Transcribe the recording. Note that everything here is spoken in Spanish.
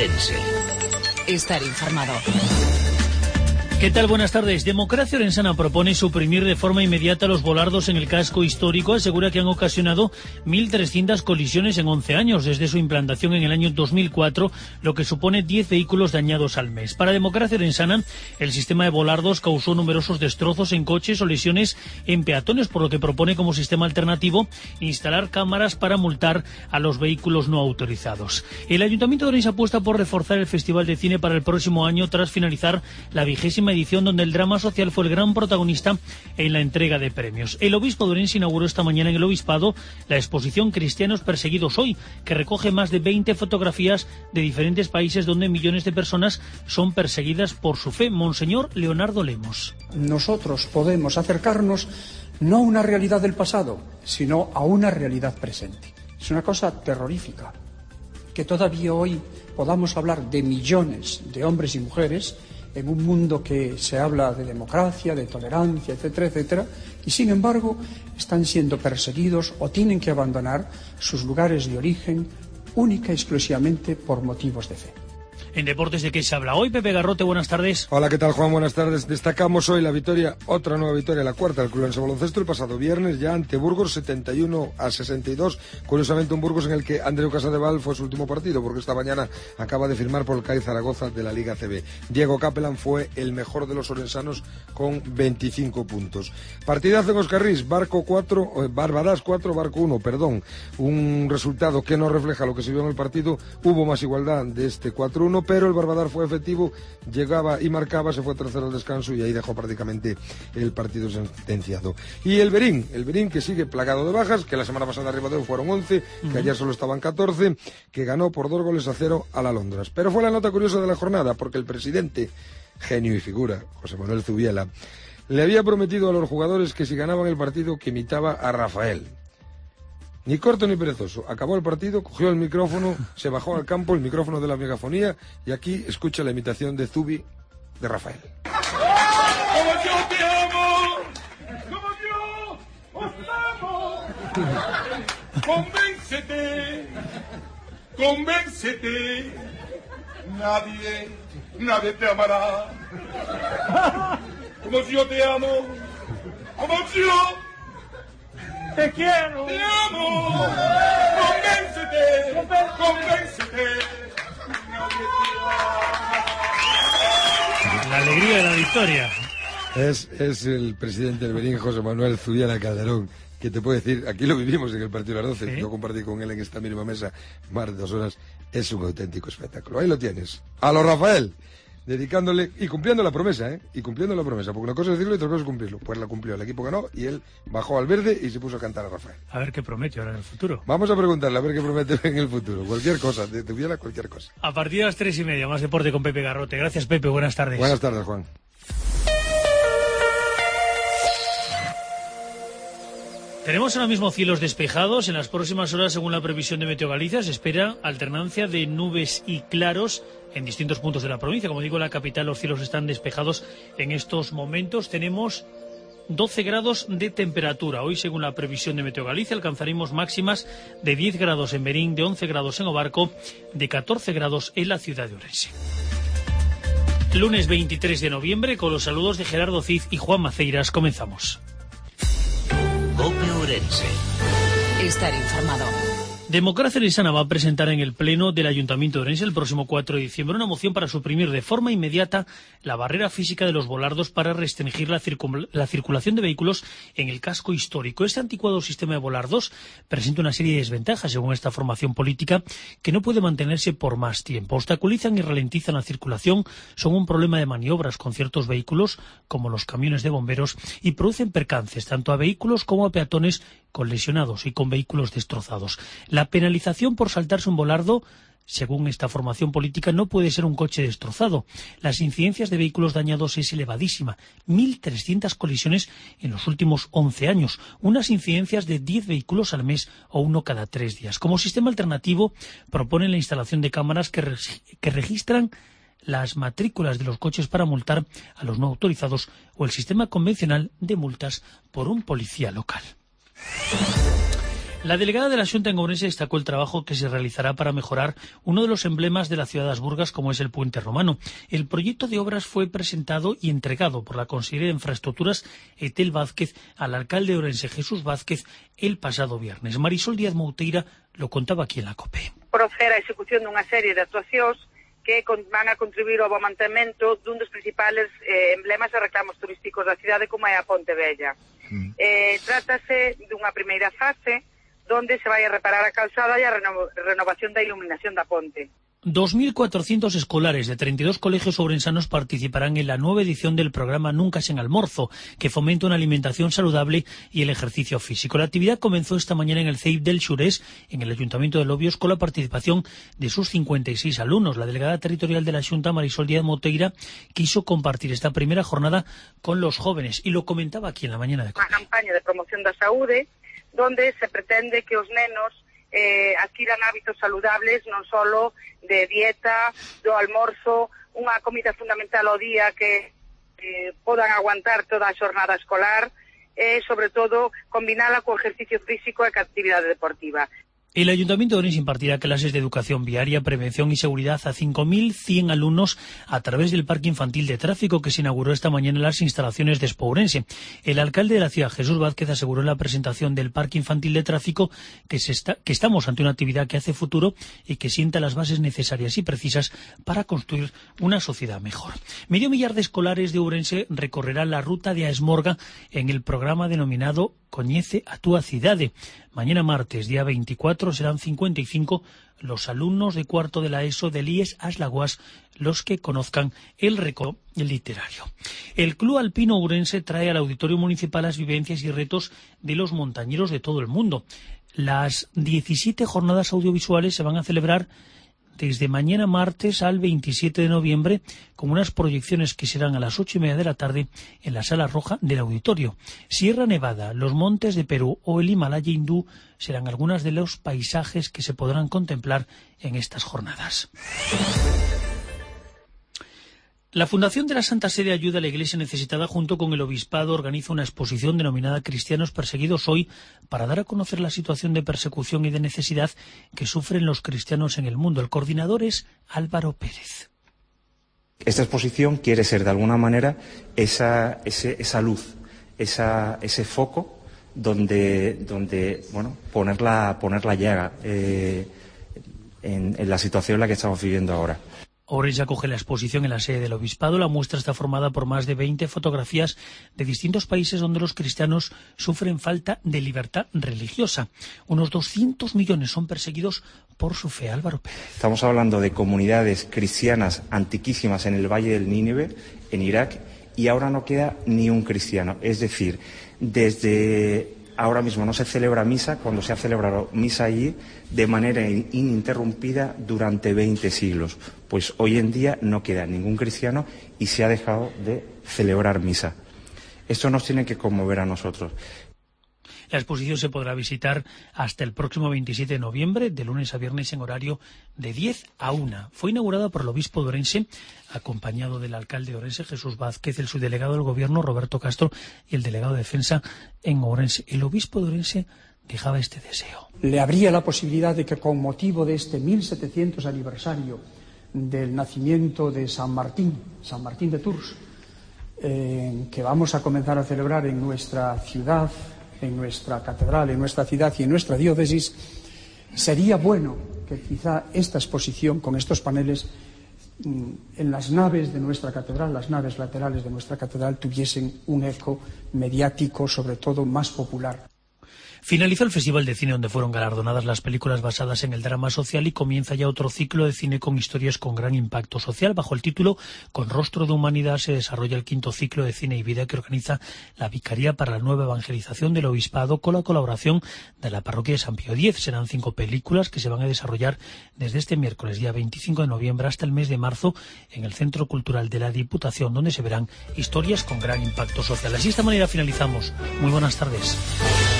Ourense. Estar informado. ¿Qué tal? Buenas tardes. Democracia Orensana propone suprimir de forma inmediata los volardos en el casco histórico. Asegura que han ocasionado 1.300 colisiones en 11 años, desde su implantación en el año 2004, lo que supone 10 vehículos dañados al mes. Para Democracia Orensana, el sistema de volardos causó numerosos destrozos en coches o lesiones en peatones, por lo que propone como sistema alternativo instalar cámaras para multar a los vehículos no autorizados. El Ayuntamiento de Orense apuesta por reforzar el Festival de Cine para el próximo año, tras finalizar la 20ª edición, donde el drama social fue el gran protagonista en la entrega de premios. El obispo de Orense inauguró esta mañana en el obispado la exposición Cristianos Perseguidos Hoy, que recoge más de 20 fotografías de diferentes países donde millones de personas son perseguidas por su fe. Monseñor Leonardo Lemos. Nosotros podemos acercarnos no a una realidad del pasado, sino a una realidad presente. Es una cosa terrorífica que todavía hoy podamos hablar de millones de hombres y mujeres en un mundo que se habla de democracia, de tolerancia, etcétera, etcétera, y sin embargo están siendo perseguidos o tienen que abandonar sus lugares de origen única y exclusivamente por motivos de fe. En deportes, ¿de qué se habla hoy? Pepe Garrote, buenas tardes. Hola, ¿qué tal, Juan? Buenas tardes. Destacamos hoy la victoria, otra nueva victoria, la cuarta del Club Orense Baloncesto el pasado viernes, ya ante Burgos, 71-62. Curiosamente, un Burgos en el que Andreu Casadevall fue su último partido, porque esta mañana acaba de firmar por el CAI Zaragoza de la Liga CB. Diego Capelán fue el mejor de los orensanos con 25 puntos. Partidazo en Oscarrís, Barbadas 4, Barco 1, perdón. Un resultado que no refleja lo que se vio en el partido. Hubo más igualdad de este 4-1, pero el Barbadar fue efectivo, llegaba y marcaba, se fue tercero al descanso y ahí dejó prácticamente el partido sentenciado. Y el Berín que sigue plagado de bajas, que la semana pasada arriba de él fueron 11, que ayer solo estaban 14, que ganó por 2-0 a la Londres. Pero fue la nota curiosa de la jornada, porque el presidente, genio y figura, José Manuel Zubiela, le había prometido a los jugadores que si ganaban el partido que imitaba a Rafael. Ni corto ni perezoso. Acabó el partido, cogió el micrófono, se bajó al campo, el micrófono de la megafonía, y aquí escucha la imitación de Zubi de Rafael. ¡Como yo te amo! ¡Como yo os amo! ¡Convéncete! ¡Convéncete! Nadie te amará. Como yo te amo. Como yo te quiero. Te amo. Convéncete. Convéncete. La alegría de la victoria. Es el presidente del Berín, José Manuel Zubiela Calderón, que te puedo decir, aquí lo vivimos en el partido de las 12, ¿sí? Yo compartí con él en esta misma mesa más de 2 horas. Es un auténtico espectáculo. Ahí lo tienes. A lo Rafael, dedicándole y cumpliendo la promesa, porque una cosa es decirlo y otra cosa es cumplirlo. Pues la cumplió, el equipo ganó y él bajó al verde y se puso a cantar a Rafael. A ver qué promete ahora en el futuro. Vamos a preguntarle a ver qué promete en el futuro. Cualquier cosa, de tuviera cualquier cosa. A partir de las 3:30, más deporte con Pepe Garrote. Gracias, Pepe, buenas tardes. Buenas tardes, Juan. Tenemos ahora mismo cielos despejados. En las próximas horas, según la previsión de Meteo Galicia, se espera alternancia de nubes y claros en distintos puntos de la provincia. Como digo, en la capital los cielos están despejados en estos momentos. Tenemos 12 grados de temperatura. Hoy, según la previsión de Meteo Galicia, alcanzaremos máximas de 10 grados en Berín, de 11 grados en Obarco, de 14 grados en la ciudad de Orense. Lunes 23 de noviembre, con los saludos de Gerardo Cid y Juan Maceiras, comenzamos. COPE Ourense. Estar informado. Democracia Orensana va a presentar en el Pleno del Ayuntamiento de Orense el próximo 4 de diciembre una moción para suprimir de forma inmediata la barrera física de los volardos para restringir la circulación de vehículos en el casco histórico. Este anticuado sistema de volardos presenta una serie de desventajas, según esta formación política, que no puede mantenerse por más tiempo. Obstaculizan y ralentizan la circulación, son un problema de maniobras con ciertos vehículos, como los camiones de bomberos, y producen percances tanto a vehículos como a peatones con lesionados y con vehículos destrozados. La penalización por saltarse un volardo, según esta formación política, no puede ser un coche destrozado. Las incidencias de vehículos dañados es elevadísima. 1.300 colisiones en los últimos 11 años. Unas incidencias de 10 vehículos al mes o uno cada 3 días. Como sistema alternativo, proponen la instalación de cámaras que registran las matrículas de los coches para multar a los no autorizados, o el sistema convencional de multas por un policía local. La delegada de la Xunta en Ourense destacó el trabajo que se realizará para mejorar uno de los emblemas de la ciudad de As Burgas, como es el Puente Romano. El proyecto de obras fue presentado y entregado por la consejera de Infraestructuras, Etel Vázquez, al alcalde de Ourense, Jesús Vázquez, el pasado viernes. Marisol Díaz Mouteira lo contaba aquí en la COPE. Proceder a execución dunha serie de actuacións que van a contribuir ao bo mantemento dun dos principales emblemas e reclamos turísticos da cidade, como é a Ponte Vella. Trátase dunha primeira fase donde se vai a reparar a calzada e a renovación da iluminación da ponte. 2.400 escolares de 32 colegios ourensanos participarán en la nueva edición del programa Nunca sin almuerzo, que fomenta una alimentación saludable y el ejercicio físico. La actividad comenzó esta mañana en el CEIP del Xurés, en el Ayuntamiento de Lobios, con la participación de sus 56 alumnos. La delegada territorial de la Xunta, Marisol Díaz Mouteira, quiso compartir esta primera jornada con los jóvenes y lo comentaba aquí en la mañana de COPE. Una campaña de promoción da saúde, donde se pretende que os nenos adquiran hábitos saludables, non solo de dieta, do almorzo, unha comida fundamental ao día que podan aguantar toda a xornada escolar e, sobre todo, combinala co exercicio físico e ca actividade deportiva. El Ayuntamiento de Ourense impartirá clases de educación viaria, prevención y seguridad a 5.100 alumnos a través del Parque Infantil de Tráfico que se inauguró esta mañana en las instalaciones de Expo Ourense. El alcalde de la ciudad, Jesús Vázquez, aseguró en la presentación del Parque Infantil de Tráfico que estamos ante una actividad que hace futuro y que sienta las bases necesarias y precisas para construir una sociedad mejor. Medio millar de escolares de Ourense recorrerán la ruta de Aesmorga en el programa denominado Coñece a túa cidade. Mañana martes, día 24, serán 55 los alumnos de cuarto de la ESO del IES Aslaguas los que conozcan el recorrido literario. El Club Alpino Ourense trae al Auditorio Municipal las vivencias y retos de los montañeros de todo el mundo. Las 17 jornadas audiovisuales se van a celebrar desde mañana martes al 27 de noviembre, con unas proyecciones que serán a las 8:30 de la tarde en la Sala Roja del Auditorio. Sierra Nevada, los montes de Perú o el Himalaya hindú serán algunos de los paisajes que se podrán contemplar en estas jornadas. La Fundación de la Santa Sede ayuda a la Iglesia necesitada junto con el Obispado organiza una exposición denominada Cristianos perseguidos hoy para dar a conocer la situación de persecución y de necesidad que sufren los cristianos en el mundo. El coordinador es Álvaro Pérez. Esta exposición quiere ser de alguna manera esa luz, ese foco donde bueno, poner la llaga en la situación en la que estamos viviendo ahora. Ourense acoge la exposición en la sede del Obispado. La muestra está formada por más de 20 fotografías de distintos países donde los cristianos sufren falta de libertad religiosa. Unos 200 millones son perseguidos por su fe. Álvaro Pérez. Estamos hablando de comunidades cristianas antiquísimas en el Valle del Nínive, en Irak, y ahora no queda ni un cristiano. Es decir, desde ahora mismo no se celebra misa cuando se ha celebrado misa allí de manera ininterrumpida durante 20 siglos. Pues hoy en día no queda ningún cristiano y se ha dejado de celebrar misa. Esto nos tiene que conmover a nosotros. La exposición se podrá visitar hasta el próximo 27 de noviembre, de lunes a viernes en horario de 10 a 1. Fue inaugurada por el obispo de Ourense, acompañado del alcalde de Ourense, Jesús Vázquez, el subdelegado del Gobierno, Roberto Castro, y el delegado de Defensa en Ourense. El obispo de Ourense dejaba este deseo. Le habría la posibilidad de que, con motivo de este 1700 aniversario del nacimiento de San Martín de Tours, que vamos a comenzar a celebrar en nuestra ciudad, en nuestra catedral, en nuestra ciudad y en nuestra diócesis, sería bueno que quizá esta exposición con estos paneles en las naves de nuestra catedral, las naves laterales de nuestra catedral, tuviesen un eco mediático, sobre todo más popular. Finalizó el Festival de Cine donde fueron galardonadas las películas basadas en el drama social y comienza ya otro ciclo de cine con historias con gran impacto social. Bajo el título Con rostro de humanidad se desarrolla el quinto ciclo de cine y vida que organiza la Vicaría para la Nueva Evangelización del Obispado con la colaboración de la Parroquia de San Pío X. Serán 5 películas que se van a desarrollar desde este miércoles, día 25 de noviembre, hasta el mes de marzo en el Centro Cultural de la Diputación, donde se verán historias con gran impacto social. Así de esta manera finalizamos. Muy buenas tardes.